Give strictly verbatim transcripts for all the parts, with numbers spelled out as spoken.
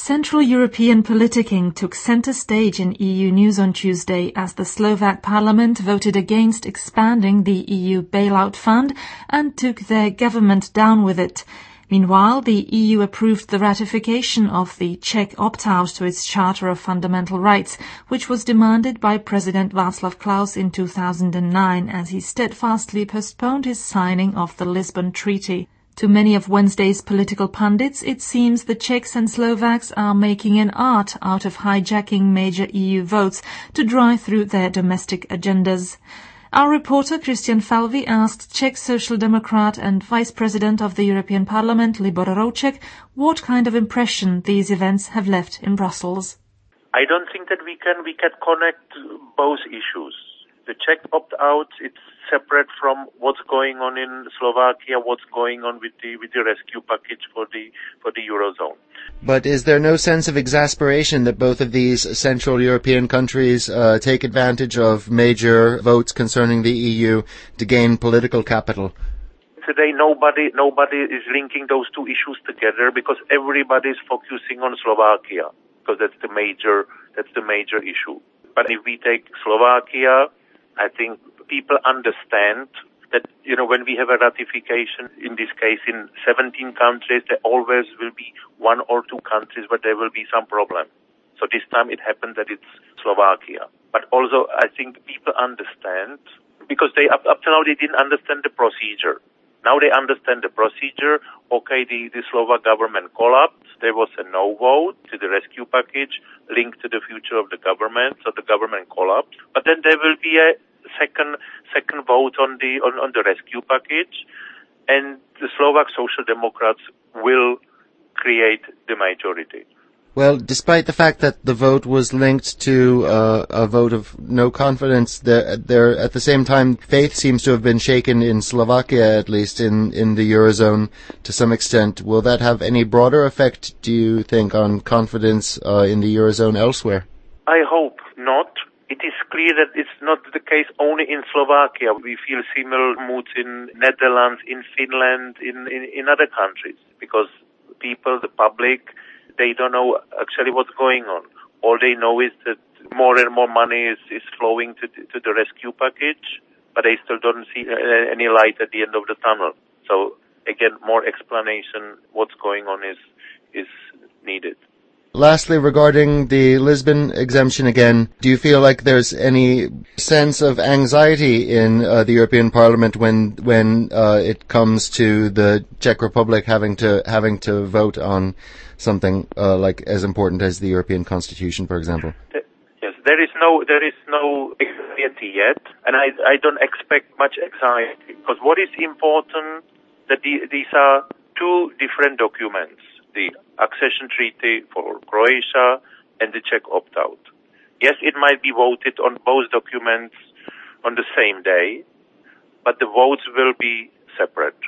Central European politicking took centre stage in E U news on Tuesday as the Slovak Parliament voted against expanding the E U bailout fund and took their government down with it. Meanwhile, the E U approved the ratification of the Czech opt-out to its Charter of Fundamental Rights, which was demanded by President Václav Klaus in two thousand nine as he steadfastly postponed his signing of the Lisbon Treaty. To many of Wednesday's political pundits, it seems the Czechs and Slovaks are making an art out of hijacking major E U votes to drive through their domestic agendas. Our reporter Christian Falvi asked Czech Social Democrat and Vice President of the European Parliament Libor Rouček what kind of impression these events have left in Brussels. I don't think that we can we can connect both issues. The Czech opt-out, it's separate from what's going on in Slovakia, what's going on with the with the rescue package for the for the Eurozone. But is there no sense of exasperation that both of these Central European countries uh, take advantage of major votes concerning the E U to gain political capital? Today nobody nobody is linking those two issues together because everybody is focusing on Slovakia because that's the major that's the major issue. But if we take Slovakia, I think people understand that, you know, when we have a ratification, in this case in seventeen countries, there always will be one or two countries where there will be some problem. So this time it happened that it's Slovakia. But also I think people understand, because they up, up to now they didn't understand the procedure. Now they understand the procedure. Okay, the, the Slovak government collapsed. There was a no vote to the rescue package linked to the future of the government, so the government collapsed. But then there will be a second second vote on the on, on the rescue package, and the Slovak Social Democrats will create the majority. Well, despite the fact that the vote was linked to uh, a vote of no confidence, there, there at the same time, faith seems to have been shaken in Slovakia, at least in, in the Eurozone to some extent. Will that have any broader effect, do you think, on confidence uh, in the Eurozone elsewhere? I hope not. It is clear that it's not the case only in Slovakia. We feel similar moods in Netherlands, in Finland, in, in, in other countries, because people, the public, they don't know actually what's going on. All they know is that more and more money is, is flowing to, to the rescue package, but they still don't see any light at the end of the tunnel. So again, more explanation what's going on is is needed. Lastly, regarding the Lisbon exemption again, do you feel like there's any sense of anxiety in uh, the European Parliament when when uh, it comes to the Czech Republic having to having to vote on something uh, like as important as the European Constitution, for example? Yes, there is no there is no anxiety yet, and I I don't expect much anxiety because what is important that the, these are two different documents. The accession treaty for Croatia and the Czech opt-out. Yes, it might be voted on both documents on the same day, but the votes will be separate.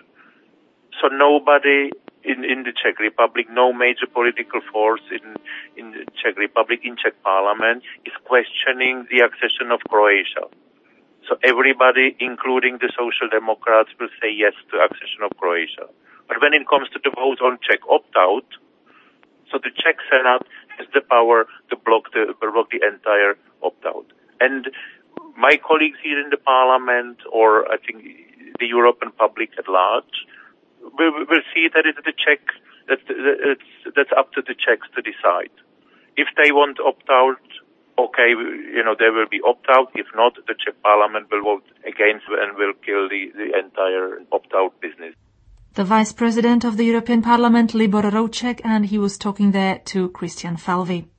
So nobody in, in the Czech Republic, no major political force in, in the Czech Republic, in Czech Parliament, is questioning the accession of Croatia. So everybody, including the Social Democrats, will say yes to accession of Croatia. But when it comes to the vote on Czech opt-out, so the Czech Senate has the power to block the, block the entire opt-out. And my colleagues here in the Parliament, or I think the European public at large, will, will see that it's the Czech, that it's, that's up to the Czechs to decide. If they want opt-out, okay, you know, there will be opt-out. If not, the Czech Parliament will vote against and will kill the, the entire opt-out business. The Vice President of the European Parliament, Libor Rouček, and he was talking there to Christian Falvi.